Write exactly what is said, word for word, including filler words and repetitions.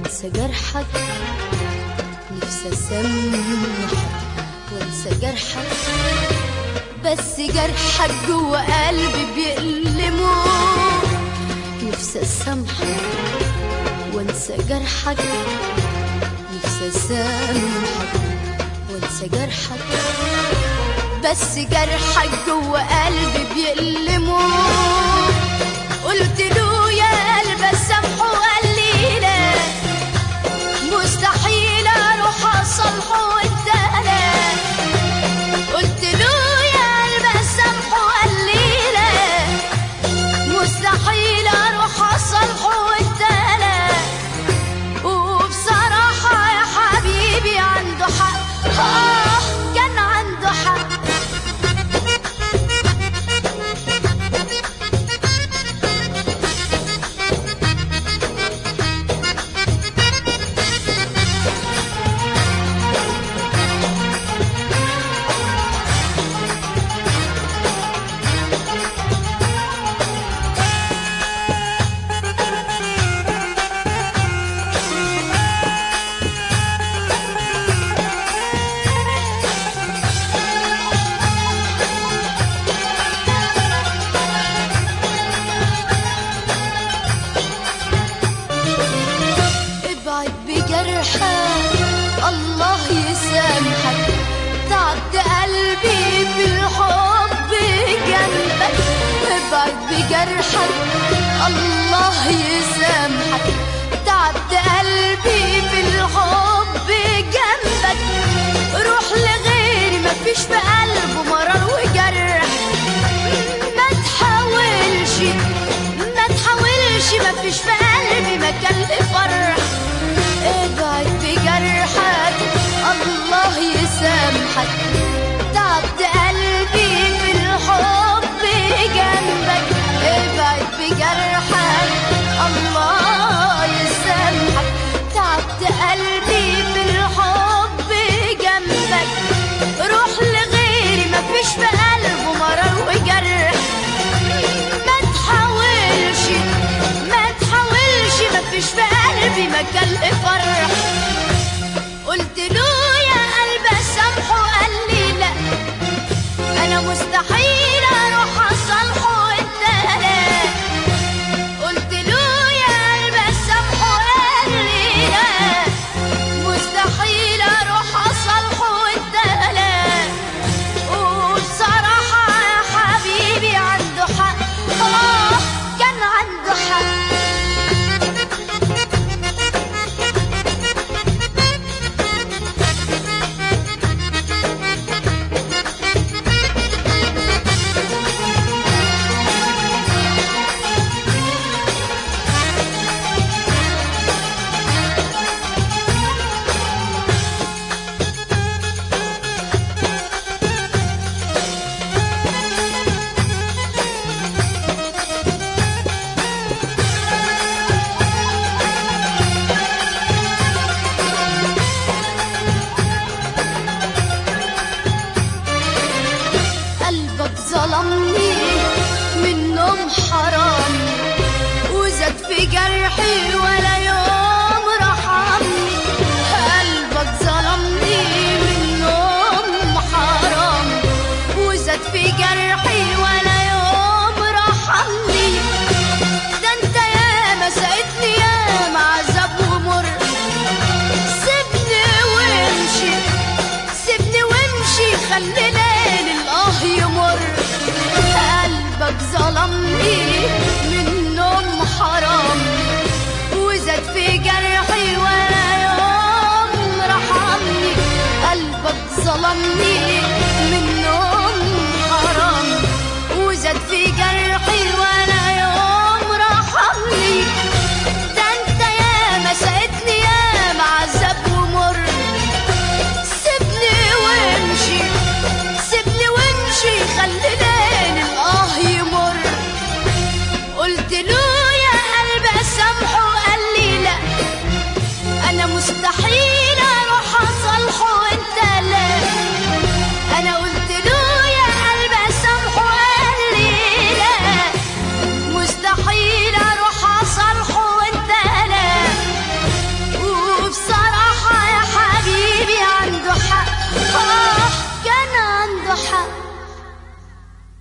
وانسى جرحك، نفسي اسامحك وانسى جرحك، بس جرحك جوا قلبي بيألمه. نفسي اسامحك وانسى جرحك، نفسي اسامحك وانسى جرحك، بس جرحك جوا قلبي بيألمه. قلت له يا قلب اسامحه وقال لي لا، مستحيل اروح اصالحه وانت لا. قلت له يا قلب اسامحه وقال لي لا، مستحيل اروح اصالحه وانت لا. وبصراحة يا حبيبي عنده حق، آه كان عنده حق. الله يسامحك، تعبت قلبي في الحب جنبك. ابعد بجرحك، الله يسامحك، تعبت قلبي في الحب جنبك. روح لغيري مفيش في قلبه مرار وجرح. ما تحاولش ما تحاولش مفيش في قلبي مكان لفرح. ابعد بجرحك، الله يسامحك، تعبت قلبي في الحب جنبك. ابعد بجرحك، الله يسامحك، تعبت قلبي في الحب جنبك. روح لغيري مفيش في قلبه مرار وجرح. ما تحاولش ما تحاولش مفيش في قلبي مكان لفرح. قلت له يا قلب اسامحه قال لي لا، انا مستحيل